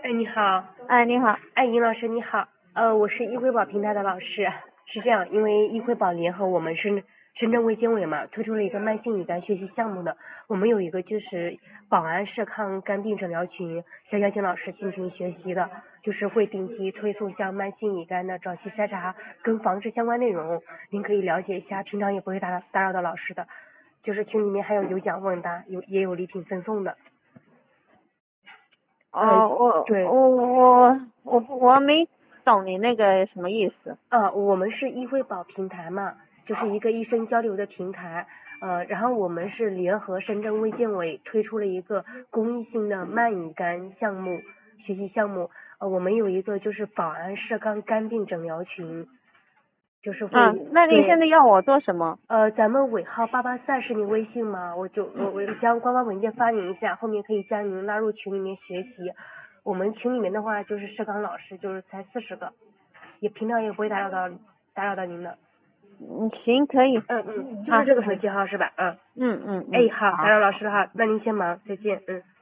哎，你好。 哎，你好。 哎，尹老师你好。我是易惠宝平台的老师。是这样，因为易惠宝联合我们深圳卫健委嘛，推出了一个慢性乙肝学习项目的。我们有一个就是保安社抗肝病诊疗群，想邀请老师进群学习的，就是会定期推送像慢性乙肝的早期筛查跟防治相关内容，您可以了解一下，平常也不会打扰到老师的。就是群里面还有奖问答，也有礼品赠送的。 哦，我对。 我我我没懂你那个什么意思。 我们是易惠宝平台嘛，就是一个医生交流的平台。然后我们是联合深圳卫健委推出了一个公益性的慢乙肝项目学习项目。我们有一个就是保安社康肝病诊疗群，就是会。 那你现对。 在要我做什么？ 咱们尾号883是您微信吗？我将官方文件发您一下，后面可以将您拉入群里面学习。我们群里面的话就是社康老师，就是才40个，也平常也不会打扰到您的。 行，可以。 就是这个手机号是吧？ 嗯。 哎，好，打好。 扰老师了哈，那您先忙，再见。